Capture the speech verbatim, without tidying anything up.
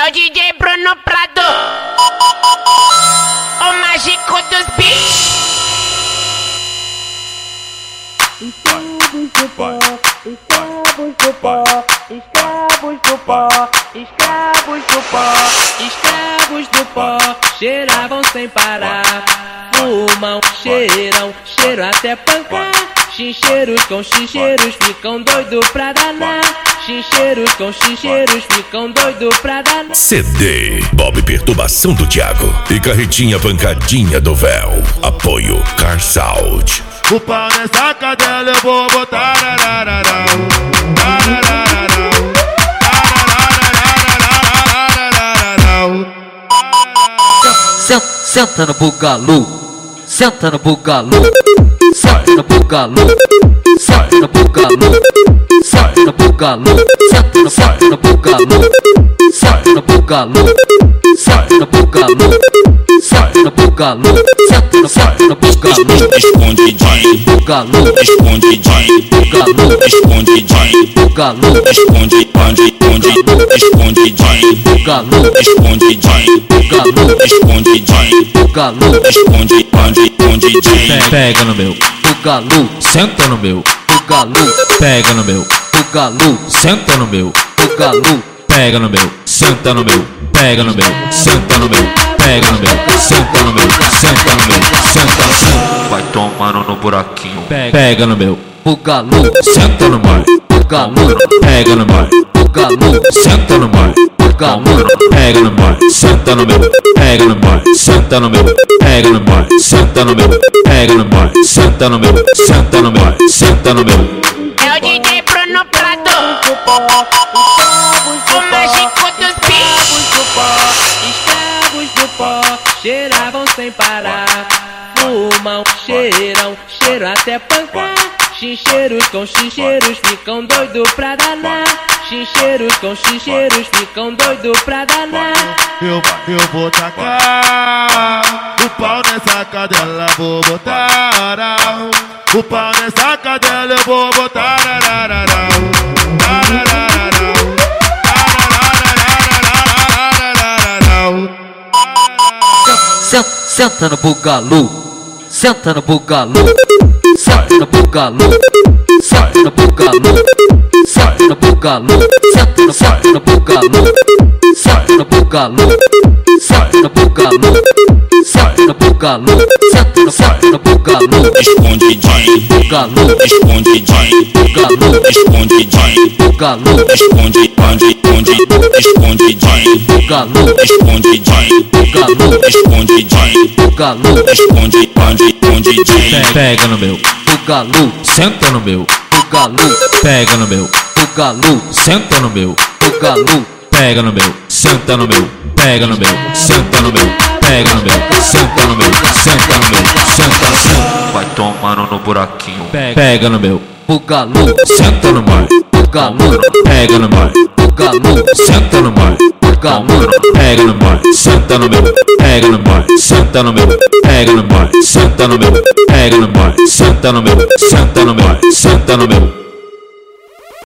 o D J Bruno Prado, o mágico dos beats. Escravos do pó, escravos do pó, escravos do pó, escravos do pó, escravos do pó, cheiravam sem parar, fumam, cheiram, cheiro até pancar. Chincheiros com chincheiros ficam doido pra danar. Chincheiros com chincheiros ficam doido pra danar. C D Bob Perturbação do Thiago e Carretinha Pancadinha do Véu. Apoio Car Sound. O pau nessa cadela eu vou botar. Senta, senta no bugalu, senta no bugalu, senta no bugalu, senta no bugalu, senta no bugalu, senta no senta no bugalu, senta no bugalu, senta no bugalu, senta no bugalu, senta no senta no bugalu. Escondidinho, bugalu, escondidinho, bugalu, escondidinho, bugalu, esconde, onde, onde, escondidinho, bugalu, escondidinho, bugalu, escondidinho, bugalu, esconde, onde, onde, Pega no meu, bugalu, senta no meu, bugalu, pega no meu, bugalu, senta no meu, bugalu, pega no meu, senta no meu, pega no meu, senta no meu, pega no meu, senta no meu, senta no meu, senta no meu. vai tomando no buraquinho. Pega no meu, bugalu, senta no meu, bugalu, pega no meu, bugalu, senta no meu, bugalu, pega no meu, senta no meu, pega no meu, senta no meu, pega no meu, senta no meu, pega no meu, senta no meu, senta no meu, senta no meu. É o D J Bruno Prado, o mágico dos beats. Escravos do pó, cheiravam sem parar, fumam, cheiram, cheiro até pancar. Chincheiros com chincheiros ficam doido pra danar. Chincheiros com chincheiros ficam doido pra danar. Eu, eu vou tacar o pau nessa cadela, vou botar. O pau nessa cadela eu vou botar. senta, senta no bugalu, senta no bugalu, senta no bugalu, senta no bugalu, senta no bugalu, senta no senta no bugalu, senta no bugalu, senta no bugalu, senta no bugalu, senta no senta no bugalu, Escondidinho, bugalu, escondidinho, bugalu, escondidinho, bugalu, esconde, onde, onde, escondidinho, bugalu, escondidinho, bugalu, escondidinho, bugalu, esconde, onde, onde, pega no meu, bugalu, senta no meu, bugalu, pega no meu, bugalu, senta no meu, bugalu, pega no meu, senta no meu, pega no meu, senta no meu, pega no meu, senta no meu, senta no meu, senta no meu. vai tomando no buraquinho. Pega no meu, bugalu, senta no meu, bugalu, pega no meu, bugalu, senta no meu, bugalu, pega no meu, senta no meu, pega no meu, senta no meu, pega no meu, senta no meu, pega no meu, senta no meu, senta no meu, senta no meu.